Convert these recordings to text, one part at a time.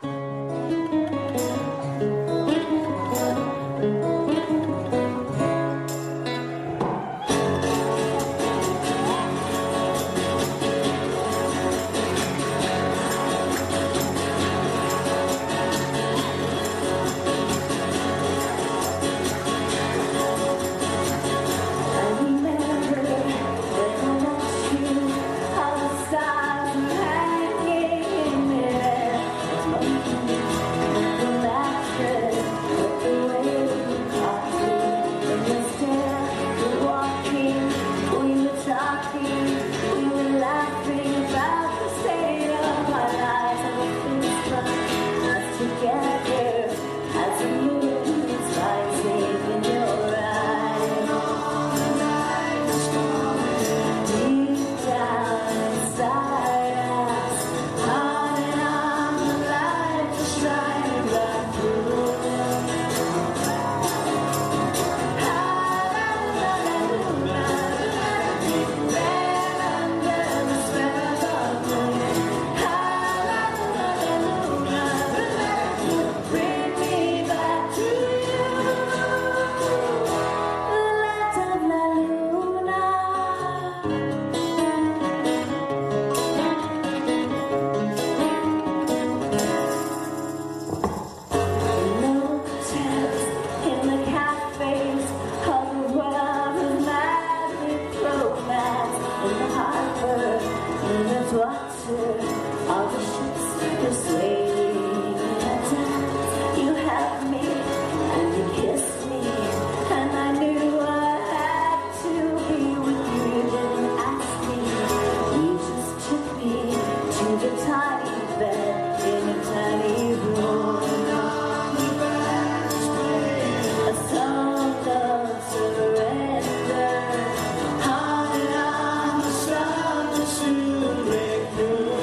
All the ships persuading at times. You held me and you kissed me, and I knew I had to be with you. You didn't ask me, you just took me to the tiny bed in a tiny room. A song of surrender, haunted on the summer shooting through.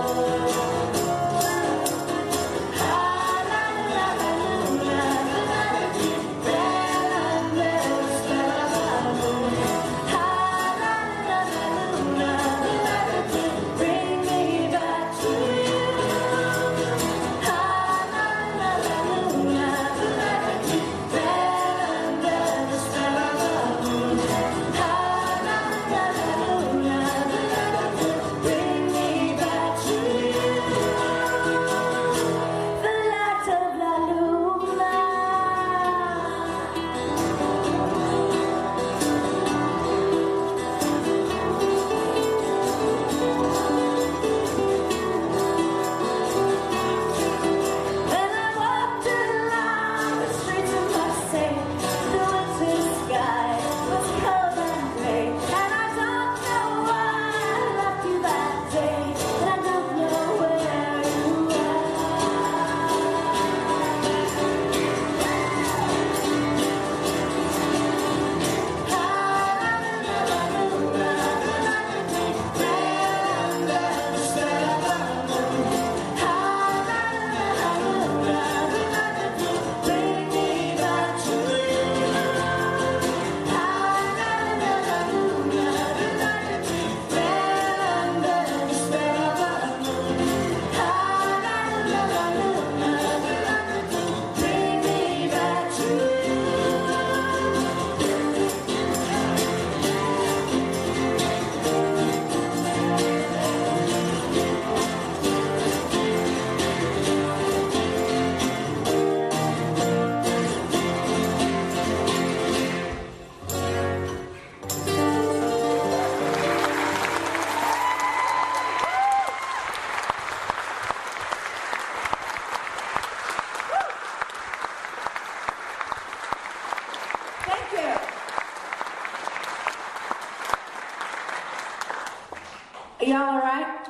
Y'all all right?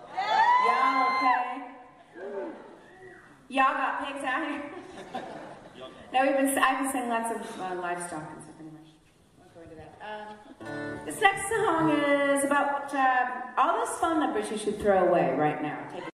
Y'all okay? Y'all got pigs out here? No, I've been saying lots of livestock and stuff anyway. I'll go into that. This next song is about all those phone numbers you should throw away right now. Take